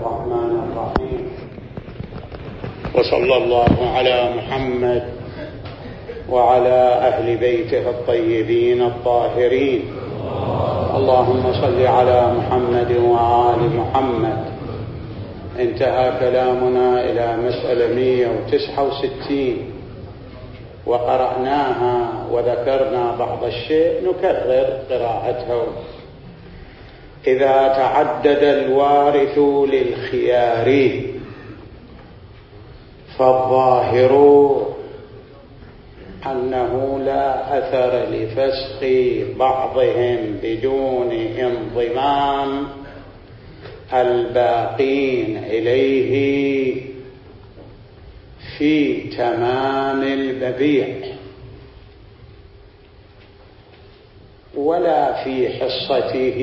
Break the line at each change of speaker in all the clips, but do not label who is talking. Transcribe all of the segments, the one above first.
الرحمن الرحيم. وصلى الله على محمد وعلى أهل بيته الطيبين الطاهرين. اللهم صل على محمد وآل محمد. انتهى كلامنا إلى مسألة 169 وقرأناها وذكرنا بعض الشيء، نكرر قراءته. إذا تعدد الوارث للخيار فالظاهر أنه لا أثر لفسخ بعضهم بدون انضمام الباقين إليه في تمام المبيع ولا في حصته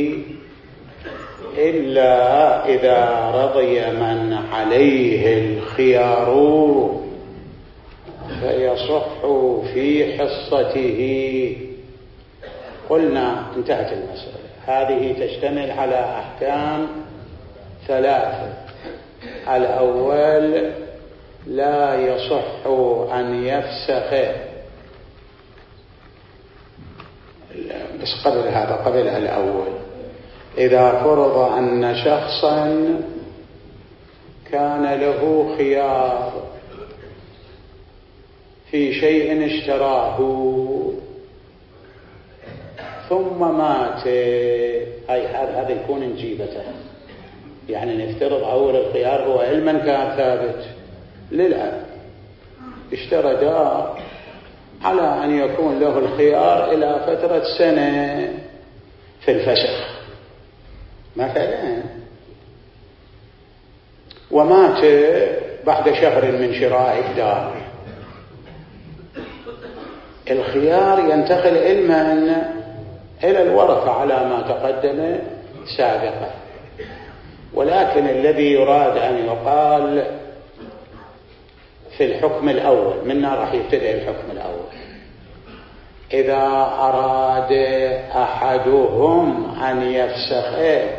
إلا إذا رضي من عليه الخيار فيصح في حصته. قلنا انتهت المسألة. هذه تشتمل على أحكام ثلاثة. الأول لا يصح أن يفسخ، بس قبل هذا، قبل الأول، إذا فرض أن شخصا كان له خيار في شيء اشتراه ثم مات، هذا يكون انجيبته، يعني نفترض أول الخيار هو علما كان ثابت للأب، اشترى دار على أن يكون له الخيار إلى فترة سنة في الفسخ مثلا، ومات بعد شهر من شراء الدار. الخيار ينتقل علما إلى الورثة على ما تقدم سابقا، ولكن الذي يراد أن يقال في الحكم الأول، منا راح يبتدئ الحكم الأول، إذا أراد أحدهم أن يفسخ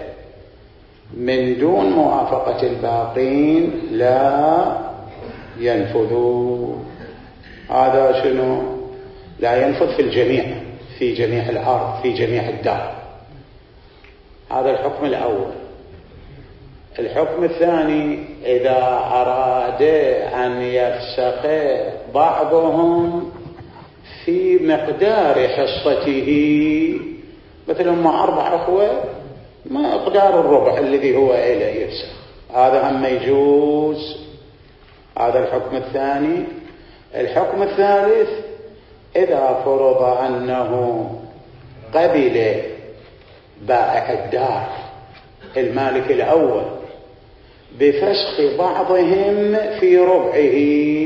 من دون موافقة الباقين لا ينفذوا. هذا شنو؟ لا ينفذ في الجميع، في جميع الأرض، في جميع الدار. هذا الحكم الأول. الحكم الثاني إذا أراد أن يفسخ بعضهم في مقدار حصته، مثلا ما 4 أخوة مقدار الربع الذي هو إليه يفسخ، هذا هم يجوز. هذا الحكم الثاني. الحكم الثالث إذا فرض أنه قبل بائع الدار المالك الأول بفسخ بعضهم في ربعه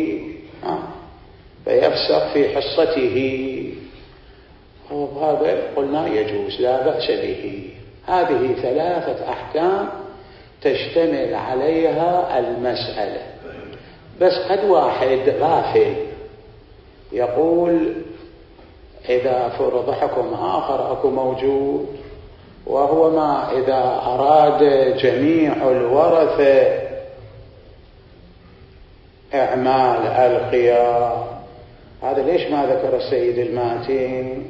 فيفسخ في حصته، هذا قلنا يجوز لا بأس به. هذه 3 أحكام تشتمل عليها المسألة. بس قد واحد غافل يقول إذا فرض حكم آخر أكو موجود، وهو ما إذا أراد جميع الورثة إعمال الخيار. هذا ليش ما ذكر السيد الماتين؟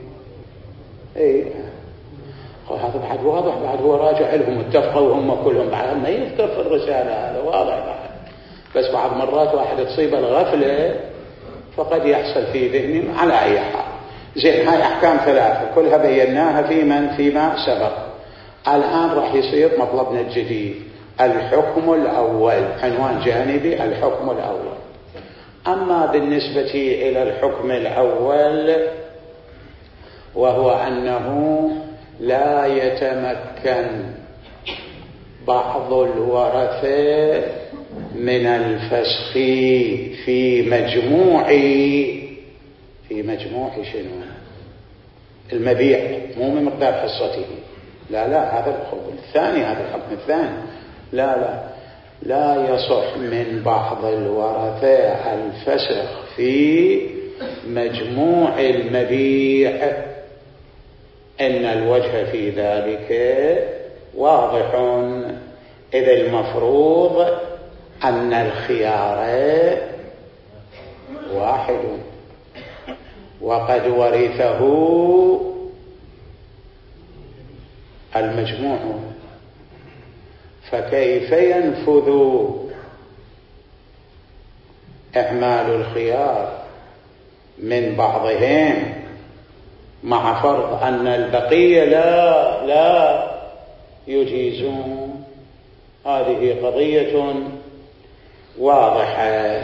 هذا بعد واضح، بعد هو راجع لهم اتفقوا هم كلهم، بعد ما يذكر في الرسالة، هذا واضح بعد. بس بعض مرات واحد تصيب الغفلة فقد يحصل في ذهنه. على أي حال، زين، هاي أحكام 3 كلها بيناها فيما سبق. الآن راح يصير مطلبنا الجديد، الحكم الأول، عنوان جانبي، الحكم الأول. أما بالنسبة إلى الحكم الأول وهو أنه لا يتمكن بعض الورثة من الفسخ في مجموع شنو؟ المبيع، مو من مقدار حصته. لا هذا الحكم الثاني، هذا الحكم الثاني. لا يصح من بعض الورثة الفسخ في مجموع المبيع، إن الوجه في ذلك واضح، إذا المفروض أن الخيار واحد وقد ورثه المجموع، فكيف ينفذ إعمال الخيار من بعضهم مع فرض أن البقية لا يجيزون؟ هذه قضية واضحة.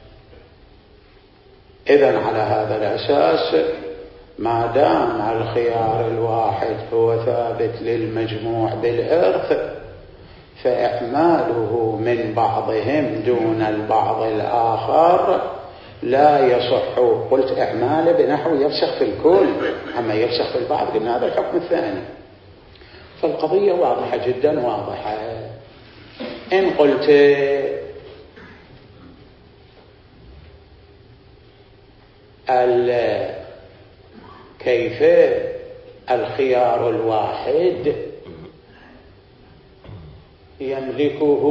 إذن على هذا الأساس ما دام الخيار الواحد هو ثابت للمجموع بالإرث، فإعماله من بعضهم دون البعض الآخر لا يصح. قلت إعماله بنحو يفسخ في الكل، أما يفسخ في البعض قلنا هذا الحكم الثاني. فالقضية واضحة جدا واضحة. إن قلت كيف الخيار الواحد يملكه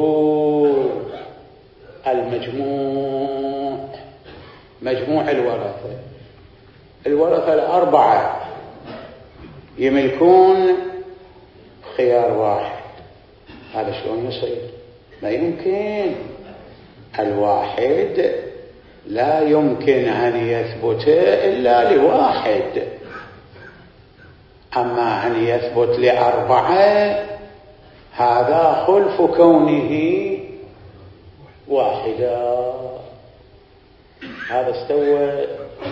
مجموع الورثة الأربعة يملكون خيار واحد، هذا شلون يصير؟ ما يمكن. الواحد لا يمكن أن يثبت إلا لواحد، أما أن يثبت لأربعة هذا خلف كونه واحدا. هذا استوى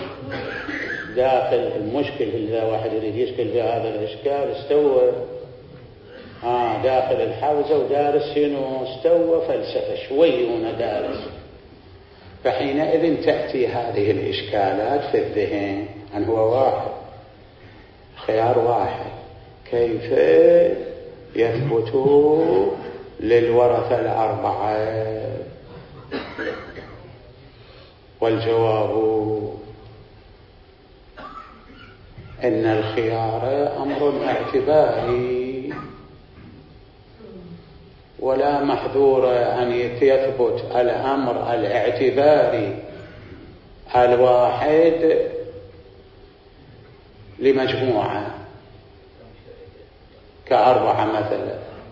داخل المشكل. إذا واحد يريد يشكل في هذا الإشكال استوى داخل الحوزة ودارس شنو، استوى فلسفة شوي هنا دارس. فحينئذ تأتي هذه الإشكالات في الذهن أن هو واحد، خيار واحد، كيف يثبت للورثة الأربعة؟ والجواب إن الخيار أمر اعتباري، ولا محذور أن يثبت الأمر الاعتباري الواحد لمجموعة كأربعة مثلا.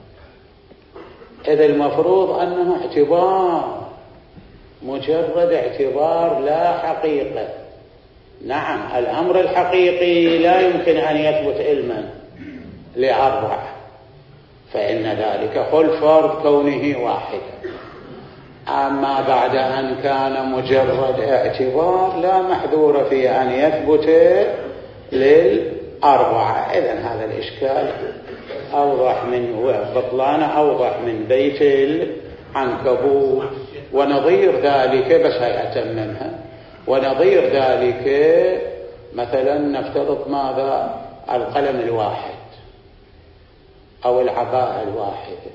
إذا المفروض أنه اعتبار، مجرد اعتبار لا حقيقة. نعم الأمر الحقيقي لا يمكن أن يثبت علما لأربعة، فإن ذلك خلف فرض كونه واحدا. أما بعد أن كان مجرد اعتبار لا محذور في أن يثبت للأربعة. إذن هذا الإشكال أوضح من بطلان، أوضح من بيت العنكبوت. ونظير ذلك، بس هي أتممها، ونظير ذلك مثلا نفترض ماذا؟ القلم الواحد أو العباءة الواحدة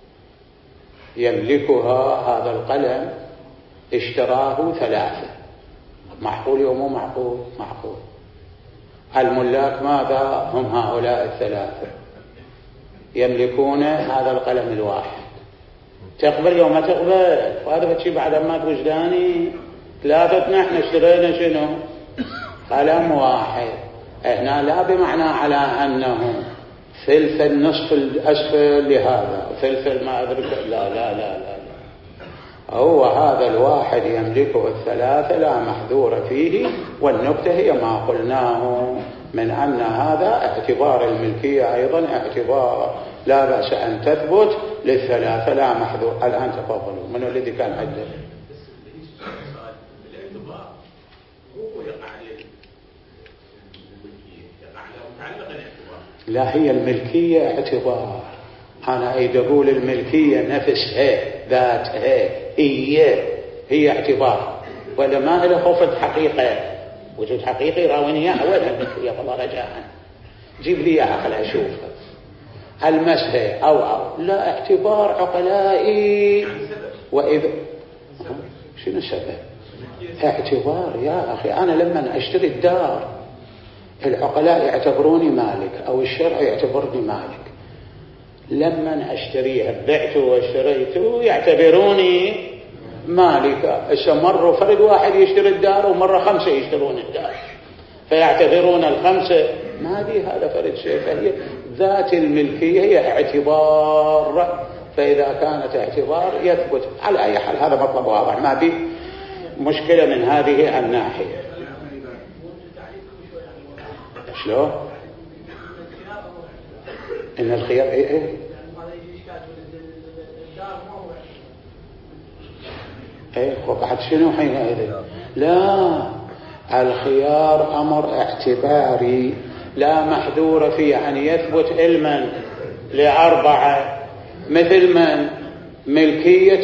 يملكها هذا القلم، اشتراه ثلاثة. معقول يوم مو معقول؟ معقول. الملاك ماذا؟ هم هؤلاء الثلاثة يملكون هذا القلم الواحد. تقبل يوم ما تقبل؟ وهذا بتشي بعد ما وجداني ثلاثة نحن اشترينا شنو؟ قلم واحد. هنا لا بمعنى على أنه ثلث النصف الأسفل لهذا ثلث ما أدرك، لا لا لا لا, لا. هو هذا الواحد يملكه الثلاثة لا محذور فيه. والنكتة هي ما قلناه من أن هذا اعتبار الملكية أيضا اعتبار لا بأس أن تثبت للثلاثة لا محذور. الآن تفضلوا، من الذي كان عنده؟
الاعتبار هو يقع عليه الملكية، يقع على متعلق الاعتبار.
لا، هي الملكية اعتبار. أنا أريد أقول الملكية نفسها ذاتها هي اعتبار، ولا ما إلى خوف حقيقة. وجود حقيقي راوني إياه أولا الملكية والله رجاء جيب لي إياها خلي أشوفها. المسه أو لا اعتبار عقلائي. وإذا شنو السبب؟ اعتبار يا أخي. أنا لما أشتري الدار العقلاء يعتبروني مالك أو الشرع يعتبرني مالك، لما أشتريها بعته واشتريته يعتبروني مالكا. مرة فرد واحد يشتري الدار ومرة 5 يشترون الدار، فيعتبرون ال5 ما دي هذا فرد شيء. فهي ذات الملكية هي اعتبار، فإذا كانت اعتبار يثبت. على أي حال هذا مطلب واضح، ما به مشكلة من هذه الناحية. شلون؟ إن الخيار إيه وبعد شنو حينئذ؟ لا، الخيار أمر اعتباري لا محذور فيه، أن يثبت علما ل4 مثل من ملكية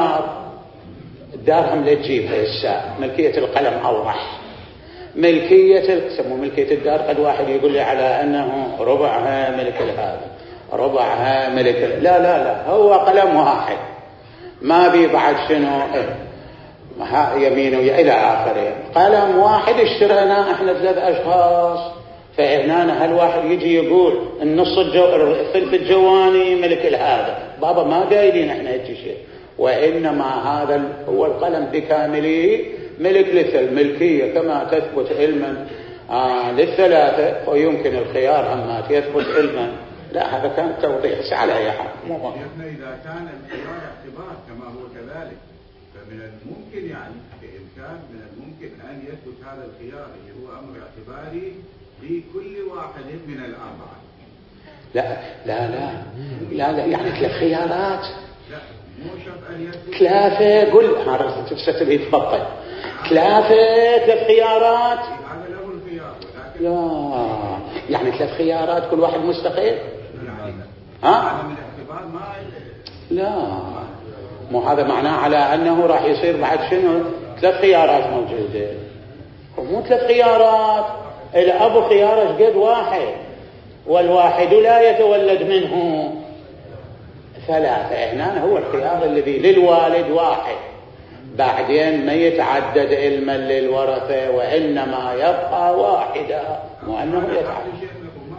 الدار هم لا تجيبها الساعة، ملكية القلم أوضح. سموا ملكية الدار قد واحد يقول لي على أنه ربعها ملك هذا ربعها ملك لا لا لا، هو قلم واحد ما بي بعد شنو يمينه إلى آخره. قلم واحد اشترينا احنا 3 أشخاص، فهنا هل واحد يجي يقول الثلث الجواني ملك هذا، بابا ما قايلين احنا هيك شيء، وإنما هذا هو القلم بكامله ملك الملكية كما تثبت علما لل3، ويمكن الخيار أما يثبت علما. لا هذا كان توضيح على أي حال.
إذا كان الخيار اعتبار كما هو كذلك، فمن الممكن يعني بإمكان من الممكن أن يثبت هذا الخيار اللي هو أمر اعتباري لكل واحد من ال4.
لا لا لا لا لا، يعني 3 خيارات.
لا مو شرط أن يثبت
3. قل هذا تفسد يتفضل 3 خيارات.
هذا له الخيار،
لا يعني 3 خيارات كل واحد مستقل.
هذا من الاعتبار ما
لا، مو هذا معناه على أنه راح يصير بعد شنو 3 خيارات موجودة. مو 3 خيارات، الأب خياره قد واحد، والواحد لا يتولد منه 3. هنا هو الخيار الذي للوالد واحد، بعدين ما يتعدد علما للورثة، وإنما يبقى واحدا، وأنه يتعدد.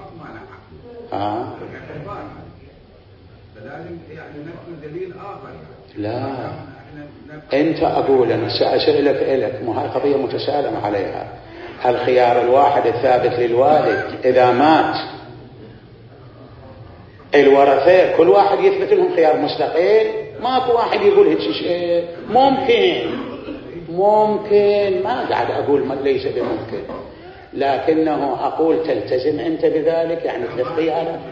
فلازم يعني نفس دليل آخر.
لا أنت أقول أنا سأسألك إلك، هاي قضية متسالم عليها. الخيار الواحد الثابت للوالد إذا مات الورثة كل واحد يثبت لهم خيار مستقل، ماكو واحد يقول هيك شيء. ممكن ما قاعد أقول ما ليس بممكن، لكنه أقول تلتزم أنت بذلك، يعني 3 خيارات.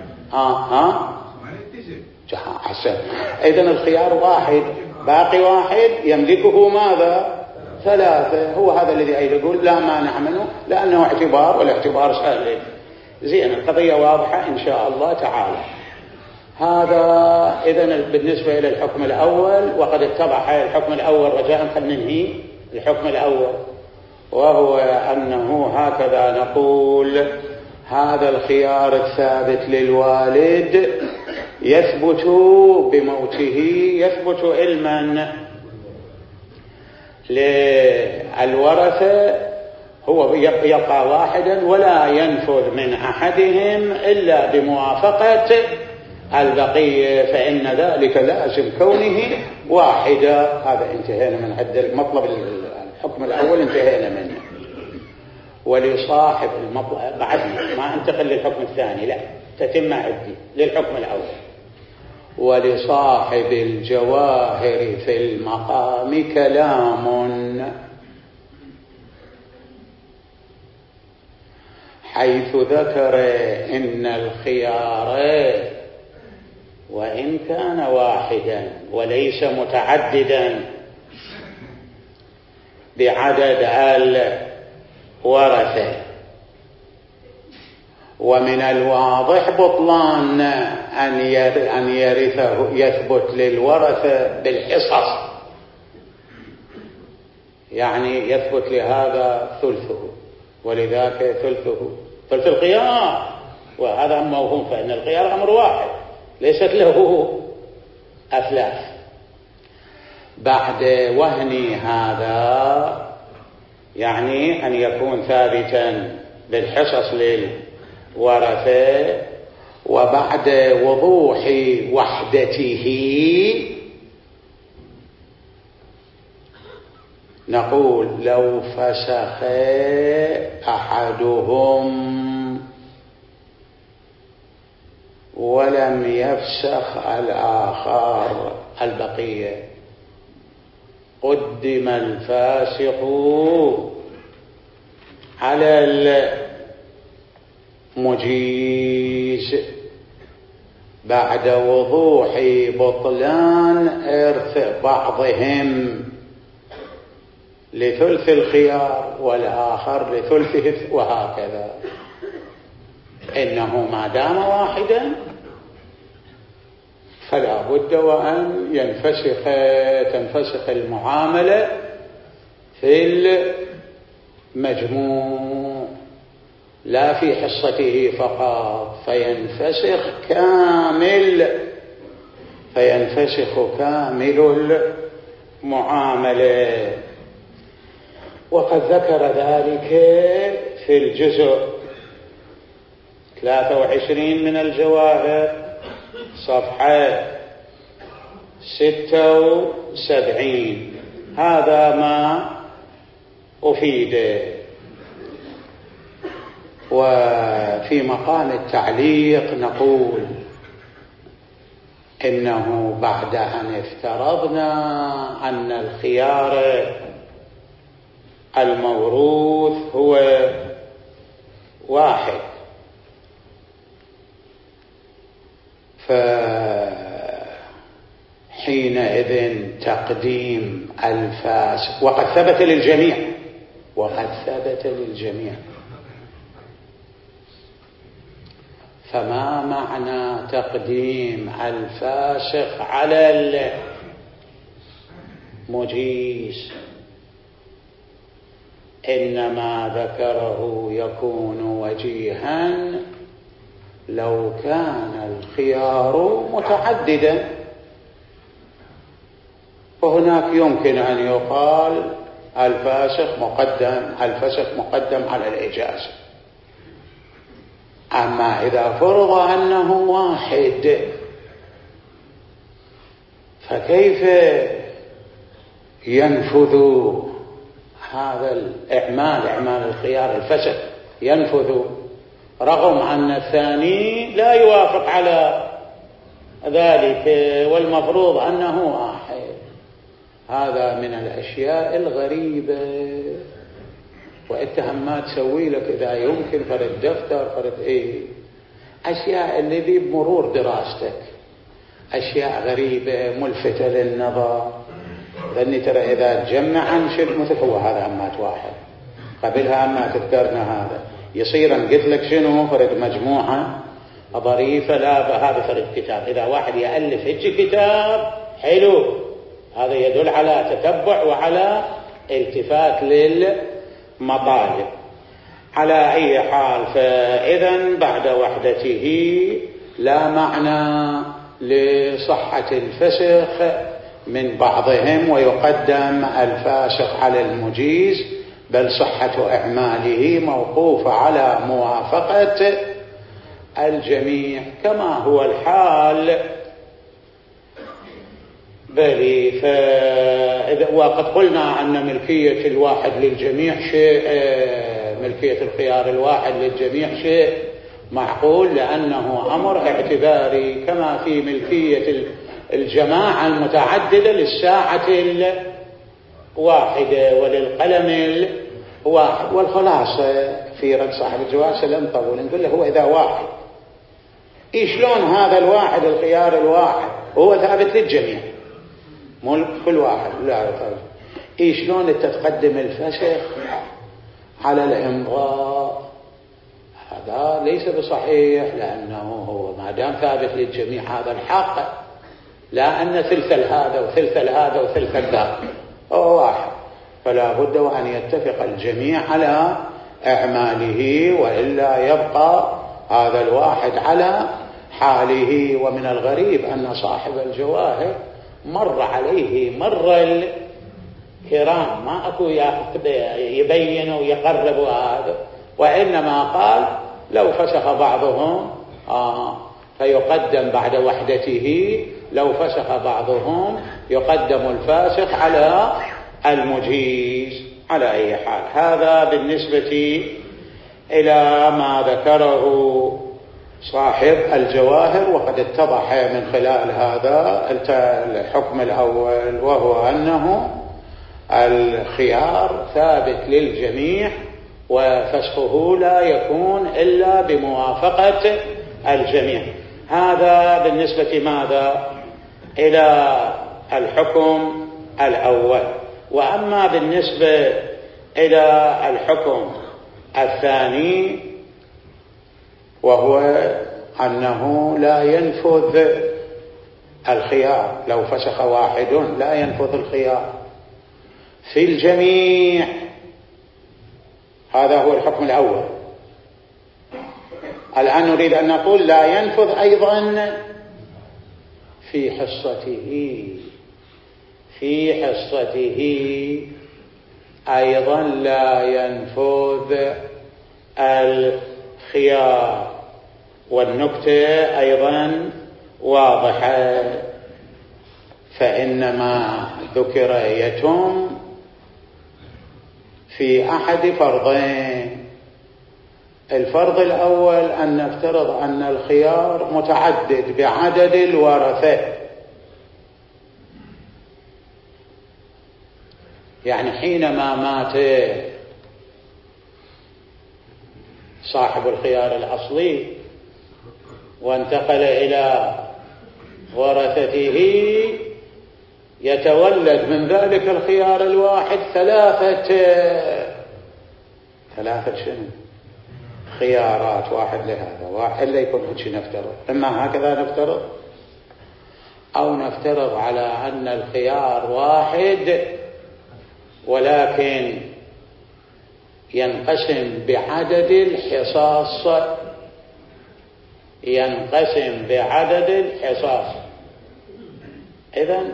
حسن. إذن الخيار واحد، باقي واحد يملكه ماذا؟ 3. هو هذا الذي يقول لا مانع منه لأنه اعتبار، والاعتبار سهل. زين، القضية واضحة إن شاء الله تعالى. هذا إذن بالنسبة إلى الحكم الأول، وقد اتضح الحكم الأول رجاء خلينا ننهي الحكم الأول، وهو أنه هكذا نقول: هذا الخيار الثابت للوالد يثبت بموته، يثبت علما للورثة، هو يبقى واحدا ولا ينفذ من أحدهم إلا بموافقة البقية، فإن ذلك لازم كونه واحدا. هذا انتهينا من هذا المطلب. الحكم الأول انتهينا منه. ولصاحب المطلب بعدنا ما انتقل للحكم الثاني، لا تتم عدي للحكم الأول. ولصاحب الجواهر في المقام كلام، حيث ذكر إن الخيار وإن كان واحدا وليس متعددا بعدد الورثة، ومن الواضح بطلان أن يرثه يثبت للورثة بالحصص، يعني يثبت لهذا ثلثه ولذاك ثلث الخيار، وهذا موهوم، فإن الخيار أمر واحد ليست له أثلاث. بعد وهن هذا يعني أن يكون ثابتا بالحصص للورثة، وبعد وضوح وحدته نقول لو فسخ أحدهم ولم يفسخ الآخر البقية قدم الفاسق على المجيز بعد وضوح بطلان إرث بعضهم لثلث الخيار والآخر لثلثه وهكذا. إنه ما دام واحدا فلا بد وأن تنفسخ المعاملة في المجموع لا في حصته فقط، فينفسخ كامل المعاملة. وقد ذكر ذلك في الجزء 23 من الجواهر صفحة 76. هذا ما أفيد. وفي مقام التعليق نقول إنه بعد أن افترضنا أن الخيار الموروث هو واحد، فحينئذ تقديم الفاسق وقد ثبت للجميع فما معنى تقديم الفاسق على المجيز؟ إنما ذكره يكون وجيها لو كان الخيار متعددا، وهناك يمكن أن يقال الفسخ مقدم على الإجازة. أما إذا فرض أنه واحد فكيف ينفذ هذا إعمال الخيار الفسخ ينفذ رغم أن الثاني لا يوافق على ذلك والمفروض أنه واحد؟ هذا من الأشياء الغريبة. وإنت ما تسوي لك إذا يمكن فرد دفتر فرد أشياء اللي ذي بمرور دراستك، أشياء غريبة ملفتة للنظر. لأني ترى إذا تجمع انشد مثل هو هذا أمات واحد قبلها أما تذكرنا هذا يصير قلت لك شنو فرد مجموعة ظريفة. لا هذا فرد كتاب. إذا واحد يألف كتاب حلو هذا يدل على تتبع وعلى التفات للمطالب. على أي حال فإذا بعد وحدته لا معنى لصحة الفسخ من بعضهم ويقدم الفاسق على المجيز، بل صحة أعماله موقوفة على موافقة الجميع كما هو الحال. وقد قلنا أن ملكية الواحد للجميع شيء، ملكية الخيار الواحد للجميع شيء معقول لأنه أمر اعتباري، كما في ملكية الجماعة المتعددة للساعة الواحدة وللقلم الواحد. والخلاصة في رد صاحب الجواز لم نطول نقول له هو إذا واحد شلون هذا الواحد الخيار الواحد هو ثابت للجميع ملك كل واحد لا يفرق. شلون تقدم الفسخ على الإمضاء؟ هذا ليس بصحيح، لأنه هو ما دام ثابت للجميع هذا الحق، لا أن ثلث هذا وثلث هذا وثلث ذاك هو واحد، فلا بد وأن يتفق الجميع على أعماله وإلا يبقى هذا الواحد على حاله. ومن الغريب أن صاحب الجواهر مر عليه مر الكرام، ما أكو يبين ويقرب هذا، وإنما قال لو فسخ بعضهم فيقدم بعد وحدته. لو فسخ بعضهم يقدم الفاسخ على المجيز. على أي حال هذا بالنسبة إلى ما ذكره صاحب الجواهر، وقد اتضح من خلال هذا الحكم الأول، وهو أنه الخيار ثابت للجميع وفسخه لا يكون إلا بموافقة الجميع. هذا بالنسبة ماذا إلى الحكم الأول. وأما بالنسبة إلى الحكم الثاني، وهو أنه لا ينفذ الخيار، لو فسخ واحد لا ينفذ الخيار في الجميع. هذا هو الحكم الأول. الآن نريد أن نقول لا ينفذ أيضا في حصته. في حصته أيضا لا ينفذ الخيار. والنكتة أيضا واضحة، فإنما ذكر يتم في أحد فرضين. الفرض الأول أن نفترض أن الخيار متعدد بعدد الورثة، يعني حينما مات صاحب الخيار الأصلي وانتقل إلى ورثته، يتولد من ذلك الخيار الواحد ثلاثة خيارات، واحد لهذا واحد لا يكون هيك نفترض. إما هكذا نفترض، أو نفترض على أن الخيار واحد ولكن ينقسم بعدد الحصاص. ينقسم بعدد الحصاص. إذن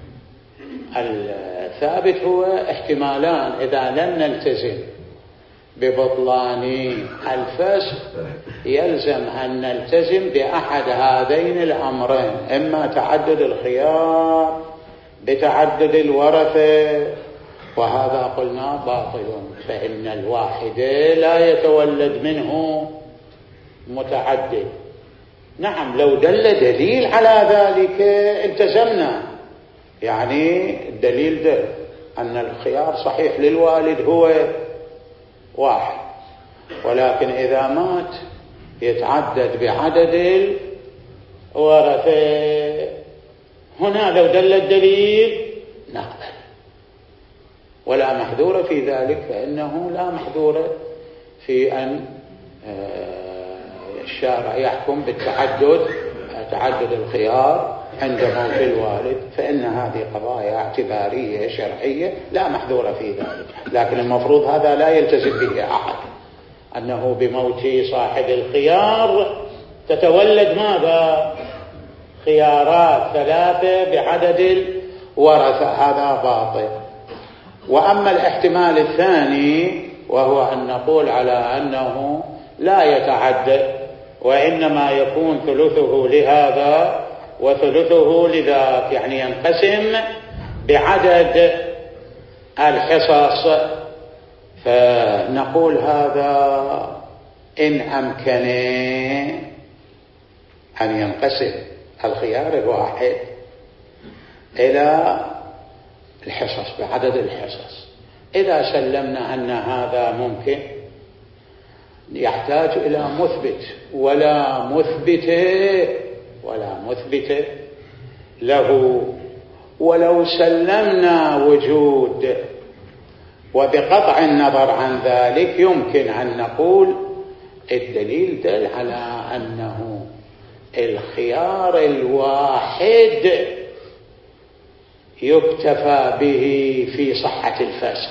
الثابت هو احتمالان إذا لم نلتزم ببطلان الفسخ، يلزم أن نلتزم بأحد هذين الأمرين، إما تعدد الخيار بتعدد الورثة، وهذا قلنا باطل، فإن الواحد لا يتولد منه متعدد. نعم لو دل دليل على ذلك التزمنا، يعني الدليل ده أن الخيار صحيح للوالد هو واحد، ولكن إذا مات يتعدد بعدد الورثة، هنا لو دل الدليل نقبل، ولا محذور في ذلك، فإنه لا محذور في أن الشارع يحكم تعدد الخيار عند موت الوالد، فإن هذه قضايا اعتبارية شرعية لا محذور في ذلك. لكن المفروض هذا لا يلتزم به أحد، أنه بموت صاحب الخيار تتولد ماذا؟ خيارات ثلاثة بعدد الورثة، هذا باطل. وأما الاحتمال الثاني، وهو أن نقول على أنه لا يتعدد، وإنما يكون ثلثه لهذا وثلثه لذاك، يعني ينقسم بعدد الحصص، فنقول هذا إن أمكن أن ينقسم الخيار الواحد إلى الحصص بعدد الحصص. إذا سلمنا أن هذا ممكن، يحتاج إلى مثبت، ولا مثبت له. ولو سلمنا وجود، وبقطع النظر عن ذلك يمكن أن نقول الدليل دل على أنه الخيار الواحد يكتفى به في صحة الفسخ.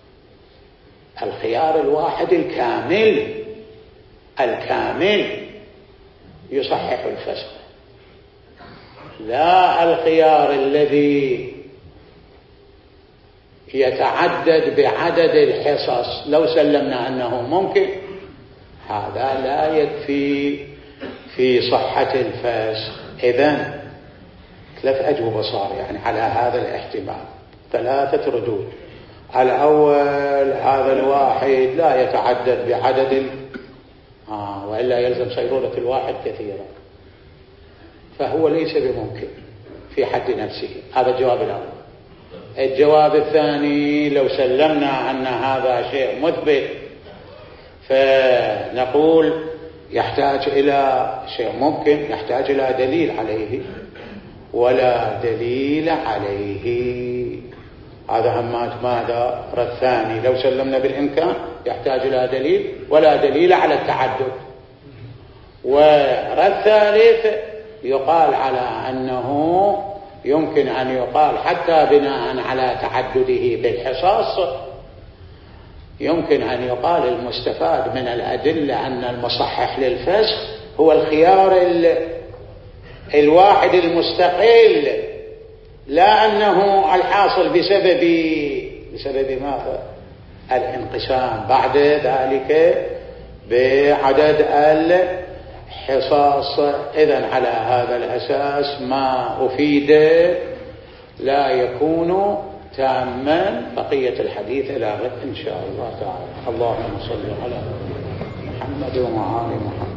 الخيار الواحد الكامل يصحح الفسخ، لا الخيار الذي يتعدد بعدد الحصص. لو سلمنا أنه ممكن، هذا لا يكفي في صحة الفسخ. إذن 3 أجوبة صار يعني على هذا الاحتمال، 3 ردود. الأول هذا الواحد لا يتعدد بعدد وإلا يلزم صيرورة الواحد كثيرا، فهو ليس بممكن في حد نفسه. هذا الجواب الأول. الجواب الثاني لو سلمنا أن هذا شيء مثبت فنقول يحتاج إلى شيء ممكن، يحتاج إلى دليل عليه ولا دليل عليه. هذا همات ماذا؟ رد ثاني. لو سلمنا بالإمكان يحتاج إلى دليل ولا دليل على التعدد. ورد ثالث يقال على أنه يمكن أن يقال حتى بناء على تعدده بالحصاص، يمكن أن يقال المستفاد من الأدلة أن المصحح للفسخ هو الخيار الواحد المستقل، لا أنه الحاصل بسبب ماذا؟ الانقسام بعد ذلك بعدد الحصاص. إذن على هذا الأساس ما أفيد لا يكون تاما. بقية الحديث إلى غد إن شاء الله تعالى. اللهم صل على محمد وعلى محمد.